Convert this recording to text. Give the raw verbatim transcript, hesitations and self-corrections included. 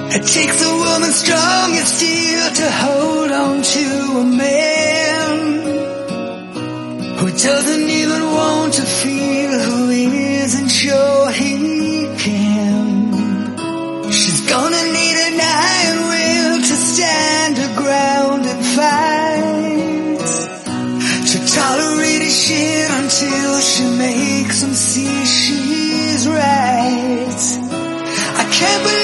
It takes a woman strong as steel to hold on to a man who doesn't even want to feel, who isn't sure he can. She's gonna need an iron will to stand her ground and fight, to tolerate his shit until she makes him see she's right. I can't believe